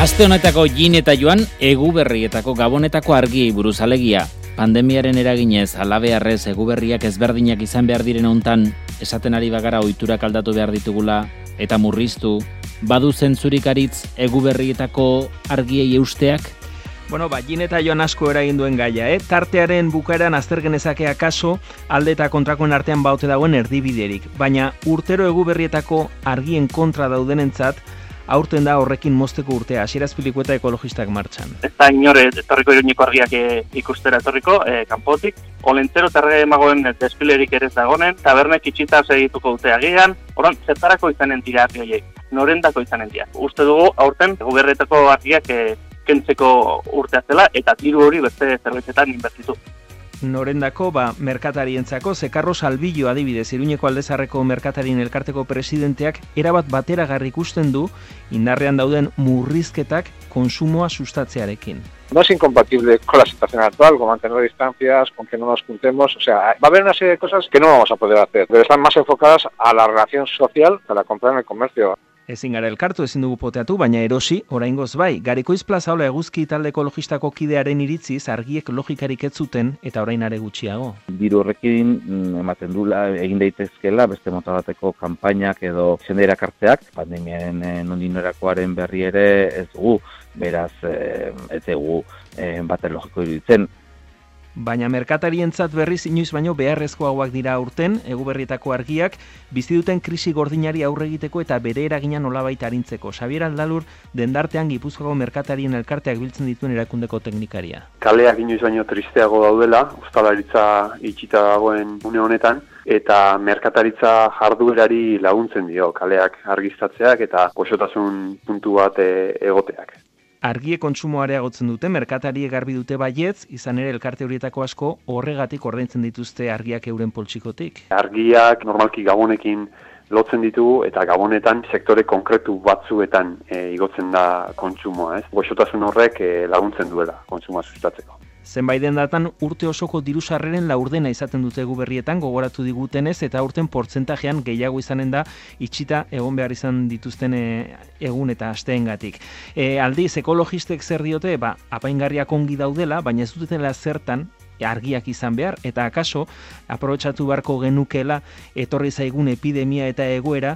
Aste honetako Jin eta Joan Eguberrietako Gabonetako argiei buruz alegia. Pandemiaren eraginez, halabeharrez Eguberriak ezberdinak izan behar diren hontan, esaten ari bagara ohiturak aldatu behar ditugula eta murriztu, badu zentzurik aritz Eguberrietako argiei eusteak? Bueno, Jin eta Joan asko eragin duen gaia, Tartearen bukaeran azter genezake akaso alde eta kontrakoen artean baute dagoen erdibiderik, baina urtero Eguberrietako argien kontra daudenentzat aurten da horrekin mozteko urtea, Asierazpiliko eta ekologistak martxan. Ez da inore etorriko Iruñeko argiak ikustera etorriko, kanpotik. Olentzero terre magoen despilerik ere ez dagonen, tabernek itxita segituko dute agian, oran, zertarako izanen dira argi horiek, norendako izanen dira. Uste dugu, aurten, Eguberrietako argiak kentzeko urtea zela, eta diru hori beste zerbitzetan inbertitu. Norendako, merkatarientzako, Zekarro Salbillo adibidez, Iruñeko Aldezarreko merkatarien elkarteko presidenteak erabat bateragarri ikusten du indarrean dauden murrizketak konsumoa sustatzearekin. No es incompatible con la situación actual, con mantener distancias, con que no nos juntemos. O sea, va a haber una serie de cosas que no vamos a poder hacer, pero están más enfocadas a la relación social, a la compra en el comercio. Ezin gara elkartu, ezin dugu poteatu, baina erosi, oraingoz bai. Garikoiz Plaza Ola Eguzki talde ekologistako kidearen iritziz argiek logikarik ez zuten eta orain are gutxiago. Diru horrekin ematen dula egin daitezkela beste mota bateko kanpainak edo jende erakartzeak, pandemiaren nondinorakoaren berri ere ez dugu, beraz ez dugu baten logiko iruditzen. Baina merkatarientzat berriz inoiz baino beharrezkoagoak dira aurten, Eguberrietako argiak bizi duten krisi gordinari aurre egiteko eta bere eragina nolabait arintzeko. Xabier Aldalur dendartean Gipuzkoako merkatarien elkarteak biltzen dituen erakundeko teknikaria. Kaleak inoiz baino tristeago daudela, ostalaritza itxita dagoen une honetan, eta merkataritza jarduerari laguntzen dio kaleak argiztatzeak eta goxotasun puntu bat egoteak. Argie kontsumoa areagotzen dute, merkatariek garbi dute baietz, izan ere elkarte horietako asko horregatik ordaintzen dituzte argiak euren poltsikotik. Argiak normalki gabonekin lotzen ditugu eta gabonetan sektore konkretu batzuetan igotzen da kontsumoa, Goxotasun horrek laguntzen duela kontsumoa sustatzeko. Zenbait dendatan urte osoko dirusarreren laurdena izaten dute Eguberrietan gogoratu digutenez eta aurten portzentajean gehiago izanen da itxita egon behar izan dituzten egun eta asteengatik. Aldiz ekologistek zer diote, apaingarriak ongi daudela, baina ez dutela zertan argiak izan behar, eta akaso, aprobetxatu beharko genukela etorri zaigun epidemia eta egoera,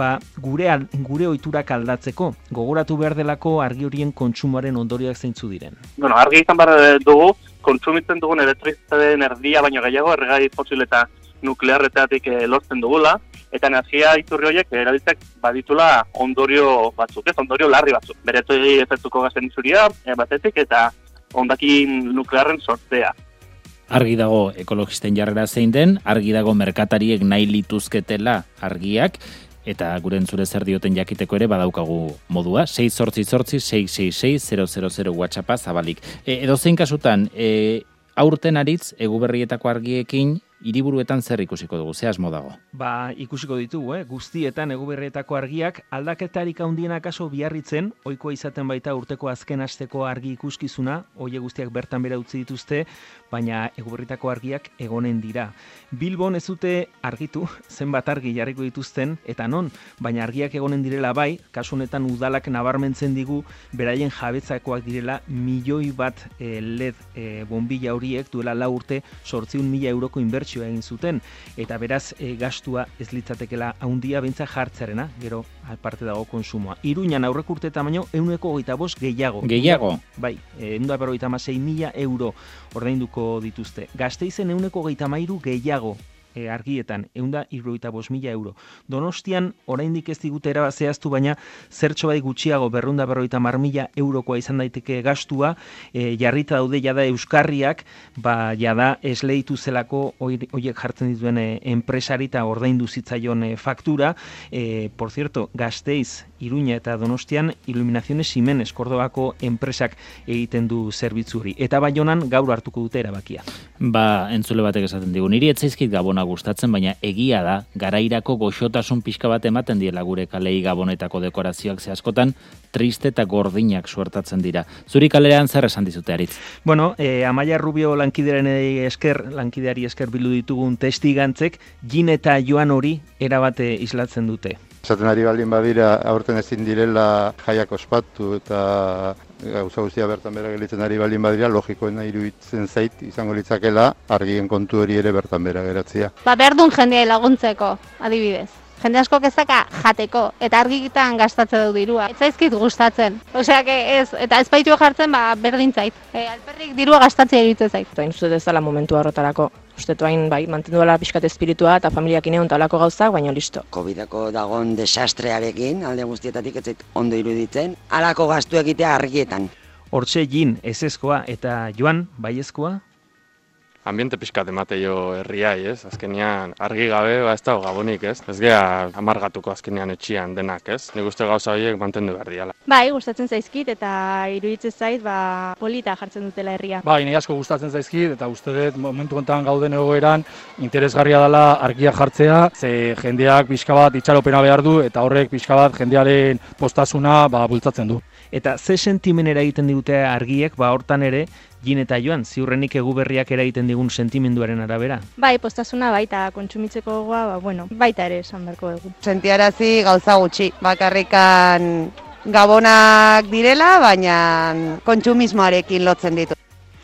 gure ohiturak aldatzeko, gogoratu behar delako argi horien kontsumoaren ondorioak zeintzu diren. Bueno, argi izan behar dugu, kontsumitzen dugun elektrizitateen erdia baino gehiago, erregai fosil eta nuklearretatik lortzen dugula, eta energia iturri horiek erabiltzek baditula ondorio batzuk, ondorio larri batzuk. Beretoi efektuko gazen izuria, batetik, eta hondakin nuklearren sortzea. Argi dago ekologisten jarrera zein den, argi dago merkatariek nahi lituzketela argiak, eta gure entzule zer dioten jakiteko ere badaukagu modua, 688-666-000 WhatsAppa zabalik. Edozein kasutan, aurten aritz Eguberrietako argiekin hiriburuetan zer ikusiko dugu, ze asmo dago? Ikusiko ditugu, guztietan Eguberrietako argiak aldaketarik handiena akaso biarritzen, ohikoa izaten baita urteko azken asteko argi ikuskizuna, hoe guztiak bertan bera utzi dituzte, baina Eguberrietako argiak egonen dira. Bilbon ez dute argitu, zenbat argi jarriko dituzten, eta non, baina argiak egonen direla bai, kasu honetan udalak nabarmentzen digu, beraien jabetzakoak direla 1.000.000 LED bombilla horiek duela 4 urte 800.000 euroko inbertsio egin zuten, eta beraz gastua ez litzatekela handia beintza jartzarena, gero aparte dago konsumoa. Iruñan aurreko urteetan baino 125 gehiago. Gehiago? Bai, 156.000 euro ordainduko dituzte. Gasteizen 123 gehiago argietan, 175.000 euro. Donostian, oraindik ez digute zehaztu, baina zertxo bai gutxiago 250.000 eurokoa izan daiteke gastua, jarrita daude jada euskarriak, jada esleitu zelako horiek jartzen dituen enpresari eta ordaindu zitzaion faktura. Por cierto, Gasteiz, Iruña eta Donostian, Iluminaciones Siemens Kordobako enpresak egiten du zerbitzu hori. Eta Baionan gaur hartuko dute erabakia. Entzule batek esaten digu, niri etzaizkit Gabona gustatzen, baina egia da, garairako goxotasun pixka bat ematen diela gure kalei Gabonetako dekorazioak ze askotan, triste eta gordinak suertatzen dira. Zuri kalerean zer esan dizute, Aritz? Bueno, Amaia Rubio lankideari esker bildu ditugun testigantzek, Jin eta Joan hori erabate islatzen dute. Esaten ari baldin badira, aurten ezin direla jaiak ospatu eta gauza guztia bertan bera gelitzen ari baldin badira, logikoena iruditzen zait izango litzakela argien kontu hori ere bertan bera geratzea. Behar duen jendea laguntzeko, adibidez. Jende asko ezaka jateko, eta argitan gastatzen du dirua. Ez zaizkit gustatzen. Osea, eta ez baitu jartzen, berdin zait. Alperrik dirua gastatzea iruditzen zait. Eta uste dezala momentu horretarako. Uste hain mantendu dela pixkat espiritua eta familiak ineon talako gauzak, baina listo. Covidako dagon desastrearekin, alde guztietatik ez zait ondo iruditzen, halako gastu egitea argietan. Hortxe Jin ezezkoa eta Joan baiezkoa? Ambiente pixkat emate jo herriai, ez? Azkenean argi gabe, ez dago gabonik, ez? Ez gea amargatuko azkenean etxian denak, ez? Nik uste gauza horiek mantendu behar diala. Bai, gustatzen zaizkit eta iruditzen zait, polita jartzen dutela herria. Bai, nahi asko gustatzen zaizkit eta uste dut momentu honetan gauden egoeran interesgarria dela argia jartzea, ze jendeak pixka bat itxaropena behar du eta horrek pixka bat jendearen postasuna bultzatzen du. Eta ze sentimen eragiten digute argiek, hortan ere, Jin eta Joan, ziurrenik Eguberriak eragiten digun sentimenduaren arabera? Bai, postasuna baita kontsumitzeko gogoa, baita ere esan beharko dugu. Sentiarazi gauza gutxi, bakarrikan gabonak direla, baina kontsumismoarekin lotzen ditu.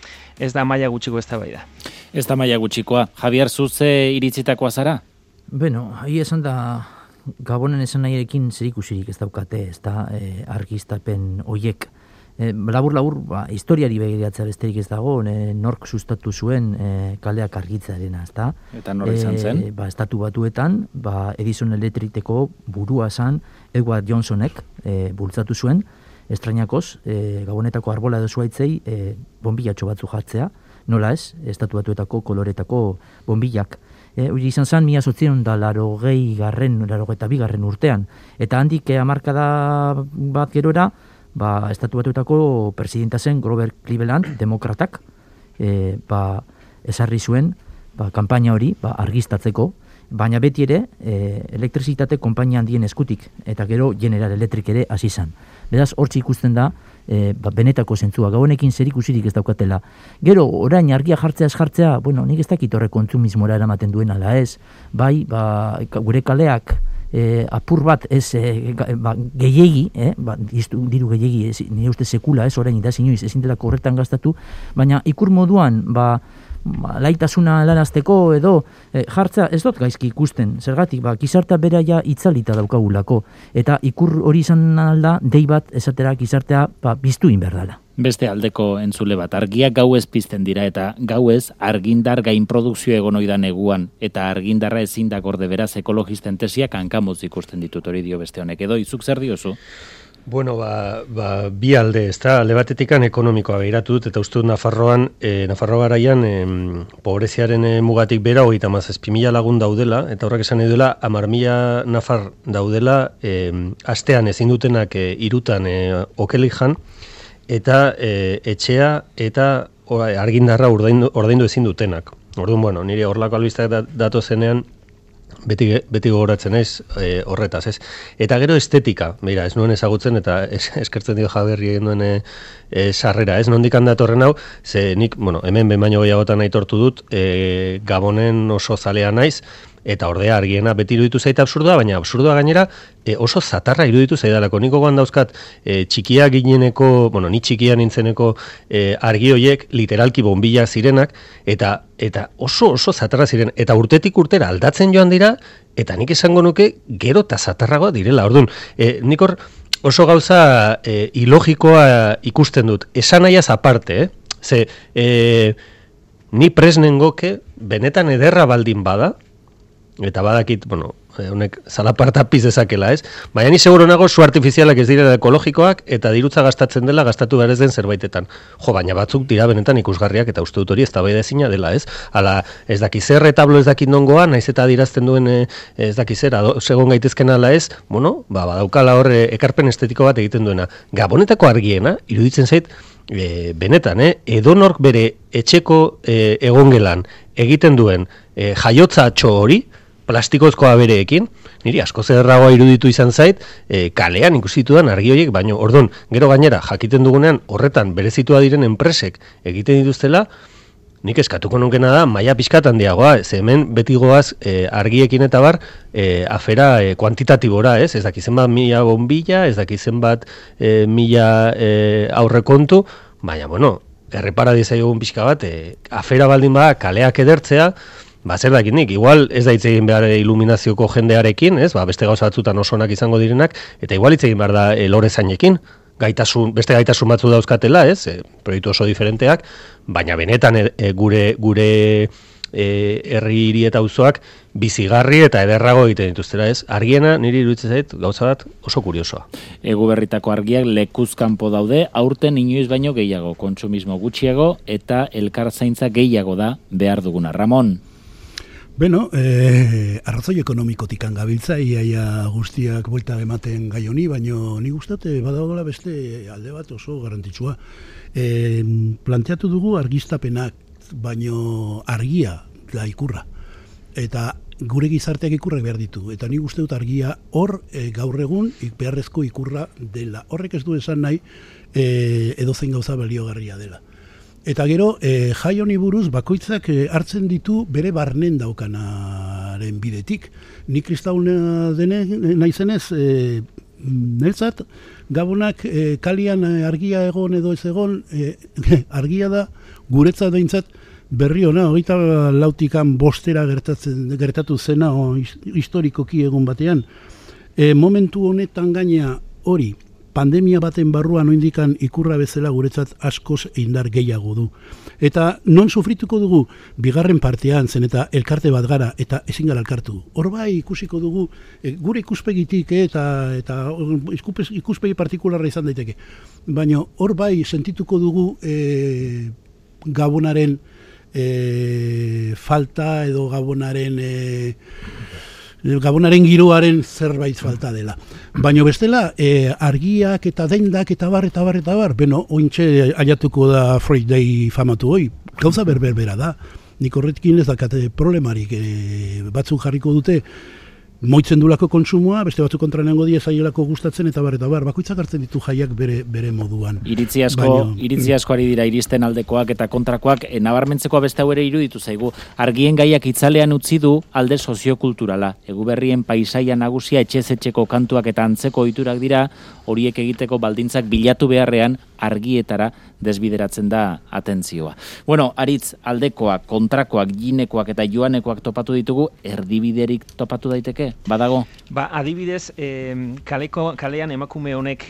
Ez da maila gutxiko ez da bai da. Ez da maila gutxikoa. Javier, zuze iritzitakoa zara? Bueno, ahi esan da Gabonen esan nahiarekin zerikusirik ez daukate, ez da argiztapen oiek. Labur, historiari begiratzea besterik ez dago, nork sustatu zuen kaleak argitzearena, ez da? Eta nor izan zen? Estatu Batuetan, Edison Electriceko burua zan Edward Johnsonek bultzatu zuen, estrainakoz, Gabonetako arbola edo zuaitzei bombillatxo batzu jartzea, nola ez, Estatu Batuetako koloretako bombilak. Hori izan zen, 1982 urtean. Eta handik hamarkada bat gerora, Estatu Batuetako presidenta zen Grover Cleveland, demokratak, esarri zuen kanpaina hori argiztatzeko, baina beti ere elektrizitate konpainia handien eskutik, eta gero General Electric ere hasi zen. Beraz, hortxe ikusten da, benetako zentzua, Gabonekin zerikusirik ez daukatela. Gero, orain argia jartzea ez jartzea, nik ez dakit horre kontsumismora eramaten duen ala ez, bai, gure kaleak apur bat ez gehiegi, diru gehiegi, nire uste sekula ez, orain da inoiz, ezin delako horretan gastatu, baina ikur moduan, laitasuna lanazteko edo jartza ez dut gaizki ikusten, zergatik, gizartea bera ja itzalita daukagulako, eta ikur hori izan alda, dei bat esatera gizartea biztu inberdala. Beste aldeko entzule bat, argiak gauez pizten dira eta gauez argindar gainprodukzio egon oidan neguan eta argindarra ezin da gorde beraz ekologisten tesiak hankamuz ikusten ditut hori dio beste honek edo, izuk zer diozu? Bueno, bi alde, ez da, alde batetikan ekonomikoa behiratu dut, eta uste dut Nafarroan, Nafarroa garaian, pobreziaren mugatik bera, 37.000 lagun daudela, eta horrek esan nahi duela, 10.000 Nafar daudela, astean ezin dutenak irutan okelik jan, eta etxea eta argindarra ordaindu ezin dutenak. Orduan, nire horlako albistak datu zenean, beti gogoratzen ez horretaz, ez? Eta gero estetika, mira, ez nuen ezagutzen eta eskertzen dio Jaberri egin duen sarrera, ez? Nondik handatorren hau, ze nik, hemen behin baino gehiagotan aitortu dut, Gabonen oso zalea naiz, eta ordea argiena beti iruditu zaita absurdoa, baina absurdoa gainera oso zatarra iruditu zaidalako. Niko goan dauzkat txikia gineneko, ni txikia nintzeneko argi hoiek literalki bombilla zirenak, eta oso zatarra ziren, eta urtetik urtera aldatzen joan dira, eta nik esango nuke gero eta zatarragoa direla. Orduan, nik hor oso gauza ilogikoa ikusten dut, esan nahiaz aparte, ze ni presnengoke benetan ederra baldin bada, eta badakit, honek zalaparta piz dezakela, ez? Baina ni seguro nago su artifizialak ez direla ekologikoak eta dirutza gastatzen dela gastatu behar ez den zerbaitetan. Baina batzuk dira benetan ikusgarriak eta uste dut hori eztabaida ezina dela, ez? Ala, ez daki zer retablo ez dakit nongoa, naiz eta adirazten duen ez daki zer, segon gaitezken ala ez, badaukala hor ekarpen estetiko bat egiten duena. Gabonetako argiena, iruditzen zait, benetan, edonork bere etxeko egongelan egiten duen jaiotzatxo hori, plastikozko abereekin, niri asko zerragoa iruditu izan zait, kalean ikusi ditudan argi horiek, baino, orduan, gero gainera, jakiten dugunean, horretan berezitua diren enpresek egiten dituztela, nik eskatuko nunkena da, maila pixkat handiagoa, ze hemen beti goaz argiekin eta bar, afera kuantitatibora, ez dakizen bat 1000 bombilla, ez dakizen bat 1000 aurrekontu, baina, bueno, errepara dizaiogun pixka bat, afera baldin bada kaleak edertzea, zer dakit nik, igual ez da hitz egin behar iluminazioko jendearekin, beste gauza batzutan oso onak izango direnak, eta igual hitz egin behar da lorezainekin, beste gaitasun batzu dauzkatela, proiektu oso diferenteak, baina benetan gure herri hiri eta auzoak bizigarri eta ederrago egiten dituztera, argiena niri iruditzen zait gauza bat oso kuriosoa. Eguberritako argiak lekuz kanpo daude, aurten inoiz baino gehiago, kontsumismo gutxiago eta elkarzaintza gehiago da behar duguna. Ramon? Beno, arrazoi ekonomikotik gabiltza, iaia guztiak buelta ematen gai honi, baino nik ustate badagoela beste alde bat oso garrantzitsua. Planteatu dugu argiztapenak, baino argia da ikurra. Eta gure gizarteak ikurrak behar ditu. Eta nik uste dut argia hor gaur egun beharrezko ikurra dela. Horrek ez du esan nahi edozein gauza baliogarria dela. Eta gero, jai honi buruz bakoitzak hartzen ditu bere barnen daukanaren bidetik. Nik kristauna naizenez, neltzat, gabonak kalian argia egon edo ez egon, argia da, guretzat behintzat, berri hona, 24 bostera gertatu zena historikoki egun batean. Momentu honetan gaina hori, pandemia baten barruan oindikan ikurra bezala guretzat askoz indar gehiago du. Eta non sufrituko dugu bigarren partean zen eta elkarte bat gara eta ezin gara elkartu. Hor bai ikusiko dugu gure ikuspegitik eta ikuspegi partikularra izan daiteke. Baina hor bai sentituko dugu Gabonaren falta edo Gabonaren giroaren zerbait falta dela. Baina bestela, argiak eta dendak eta bar, beno, ointxe aiatuko da Friday famatu hoi, gauza berbera da. Nik horretkin ez dakate problemarik, batzuk jarriko dute, moitzen dulako kontsumoa, beste batzuk kontra nengo die zaielako gustatzen eta bar, bakoitzak hartzen ditu jaiak bere moduan. Iritzi asko ari dira iristen aldekoak eta kontrakoak, nabarmentzekoa beste hau ere iruditu zaigu. Argien gaiak itzalean utzi du alde soziokulturala. Eguberrien paisaia nagusia etxez-etxeko kantuak eta antzeko ohiturak dira, horiek egiteko baldintzak bilatu beharrean argietara desbideratzen da atentzioa. Bueno, Aritz, aldekoak, kontrakoak, ginekoak eta joanekoak topatu ditugu, erdibiderik topatu daiteke? Badago? Adibidez, kalean emakume honek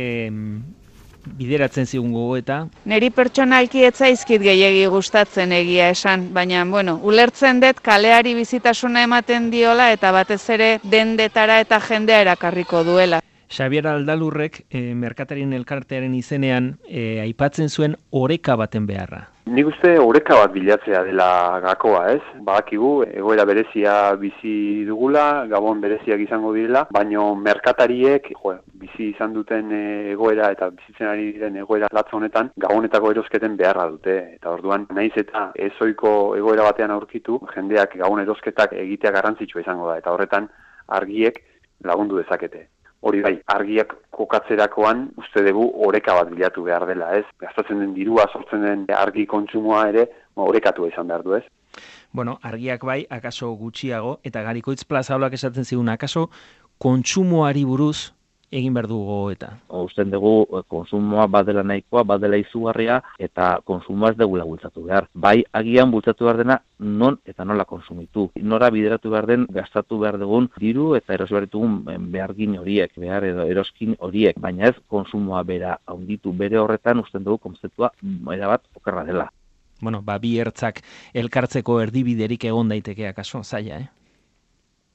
bideratzen zigun gogoeta. Neri pertsonalki ez zaizkit gehiegi gustatzen egia esan, baina, ulertzen dut kaleari bizitasuna ematen diola eta batez ere dendetara eta jendea erakarriko duela. Xabier Aldalurrek merkatarien elkartearen izenean aipatzen zuen oreka baten beharra. Nik uste oreka bat bilatzea dela gakoa, Badakigu, egoera berezia bizi dugula, Gabon bereziak izango direla, baino merkatariek bizi izan duten egoera eta bizitzen ari diren egoera latza honetan, Gabonetako erosketen beharra dute. Eta orduan, naiz eta ezoiko egoera batean aurkitu, jendeak Gabon erosketak egitea garrantzitsua izango da, eta horretan argiek lagundu dezakete. Hori bai, argiak kokatzerakoan uste dugu oreka bat bilatu behar dela, Gastatzen den dirua, sortzen den argi kontsumoa ere orekatua izan behar du, Argiak bai, akaso gutxiago, eta Garikoitz Plazaolak esaten zigun, akaso kontsumoari buruz egin behar dugu gogoeta. Usten dugu konsumoa badela nahikoa, badela izugarria, eta konsumoa ez dugula bultzatu behar. Bai, agian bultzatu behar dena non eta nola konsumitu. Nora bideratu behar den, gastatu behar dugun diru eta erosi behar ditugun behargin horiek, behar edo eroskin horiek, baina ez konsumoa bera handitu bere horretan usten dugu konzeptua erabat okerra dela. Bi ertzak elkartzeko erdibiderik egon daiteke akaso, zaila,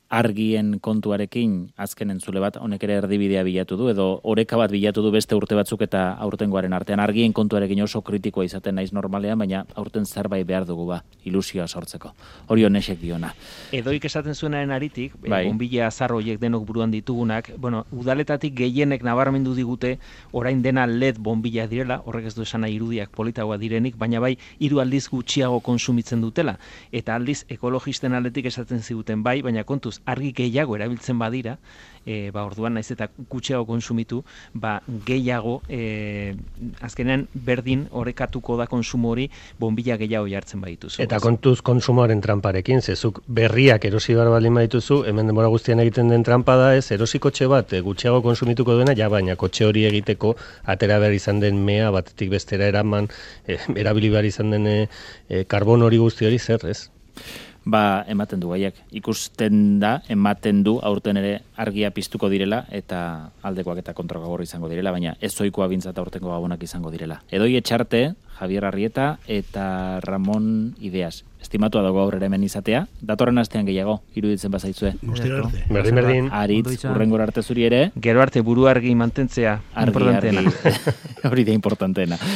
argien kontuarekin azken entzule bat honek ere erdibidea bilatu du edo oreka bat bilatu du beste urte batzuk eta aurtengoaren artean argien kontuarekin oso kritikoa izaten naiz normalean, baina aurten zerbait behar dugu ilusioa sortzeko. Hori honesek diona. Edoik esaten zuenaren aritik, bonbilla azar horiek denok buruan ditugunak, udaletatik gehienek nabarmendu digute orain dena LED bonbilla direla, horrek ez du esan nahi irudiak politagoa direnik, baina bai 3 aldiz gutxiago konsumitzen dutela. Eta aldiz ekologisten aldetik esaten ziguten bai, baina kontuz argi gehiago erabiltzen badira, orduan naiz eta gutxiago konsumitu, gehiago azkenean berdin orekatuko da konsumo hori bonbilla gehiago jartzen badituzu. Eta kontuz konsumoaren tramparekin, zezuk berriak erosi behar baldin badituzu, hemen denbora guztian egiten den trampa da ez, erosi kotxe bat gutxiago konsumituko duena, baina kotxe hori egiteko atera behar izan den mea batetik bestera eraman, erabili behar izan den karbon hori guzti hori zer, ez? Ematen du gaiak. Ikusten da, ematen du aurten ere argia piztuko direla eta aldekoak eta kontragogor izango direla, baina ez ohikoa bintzat aurtengo gabonak izango direla. Edoi Etxarte, Javier Arrieta eta Ramon Ideas. Estimatua dago aurrera hemen izatea. Datorren astean gehiago, iruditzen bazaitzue. Berdin. Aritz, urrengor arte zuri ere. Gero arte buru argi mantentzea. Argi. Hori da importanteena.